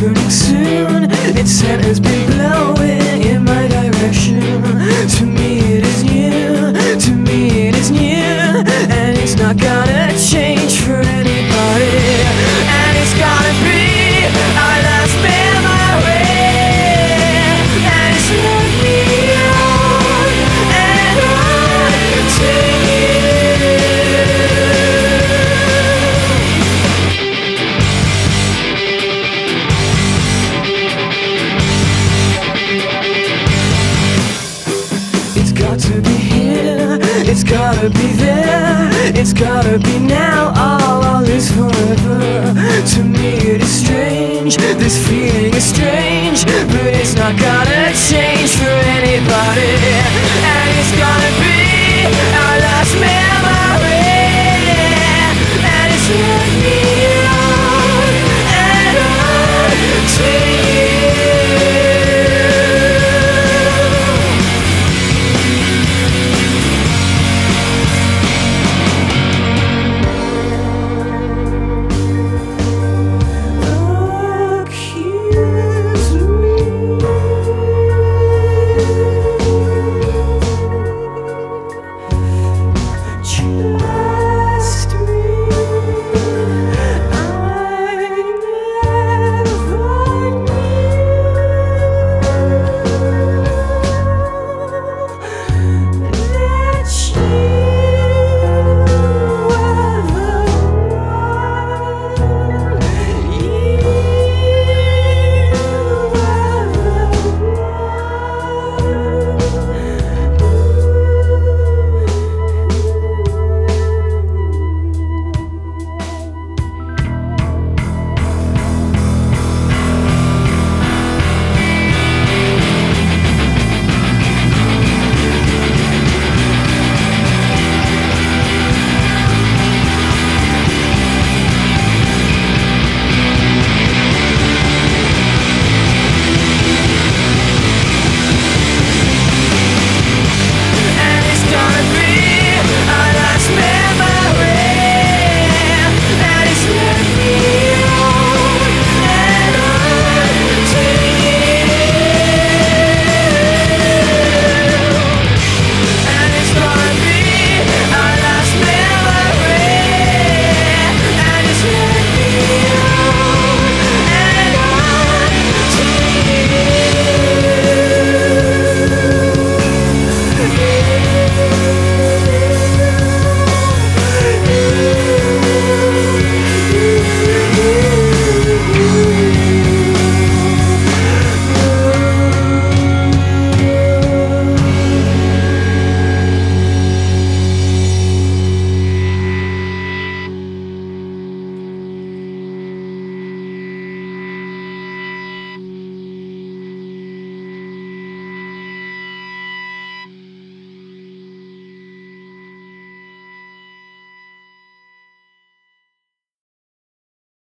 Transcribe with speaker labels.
Speaker 1: returning soon. Its scent has been blowing in my direction. To me it is new, to me it is new, and it's not gonna change for anybody. And it's gotta be our last memory, and it's led me on and on to you. It's got to be here, it's gotta be there, it's gotta be now, all is forever. To me it is strange, this feeling